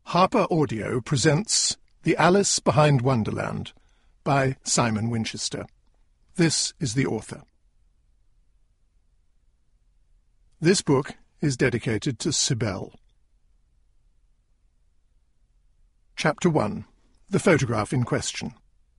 Harper Audio presents The Alice Behind Wonderland by Simon Winchester. This is the author. This book is dedicated to Cybele. Chapter 1. The photograph in question.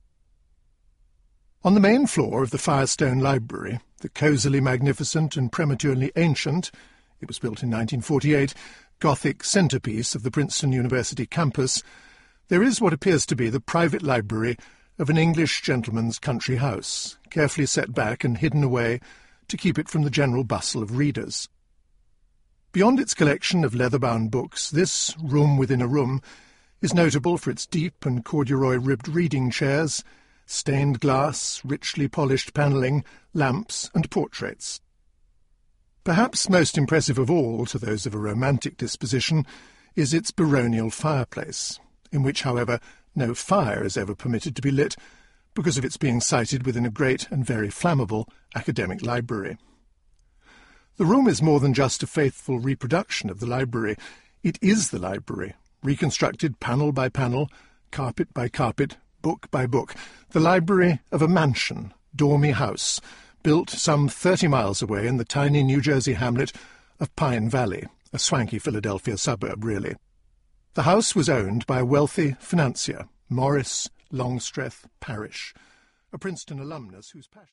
On the main floor of the Firestone Library, the cosily magnificent and prematurely ancient, it was built in 1948, Gothic centrepiece of the Princeton University campus, there is what appears to be the private library of an English gentleman's country house, carefully set back and hidden away to keep it from the general bustle of readers. Beyond its collection of leather-bound books, this room within a room is notable for its deep and corduroy-ribbed reading chairs, stained glass, richly polished panelling, lamps, and portraits. Perhaps most impressive of all to those of a romantic disposition is its baronial fireplace, in which, however, no fire is ever permitted to be lit because of its being sited within a great and very flammable academic library. The room is more than just a faithful reproduction of the library. It is the library, reconstructed panel by panel, carpet by carpet, book by book, the library of a mansion, Dormy House, built some 30 miles away in the tiny New Jersey hamlet of Pine Valley, a swanky Philadelphia suburb, really. The house was owned by a wealthy financier, Morris Longstreth Parrish, a Princeton alumnus whose passion...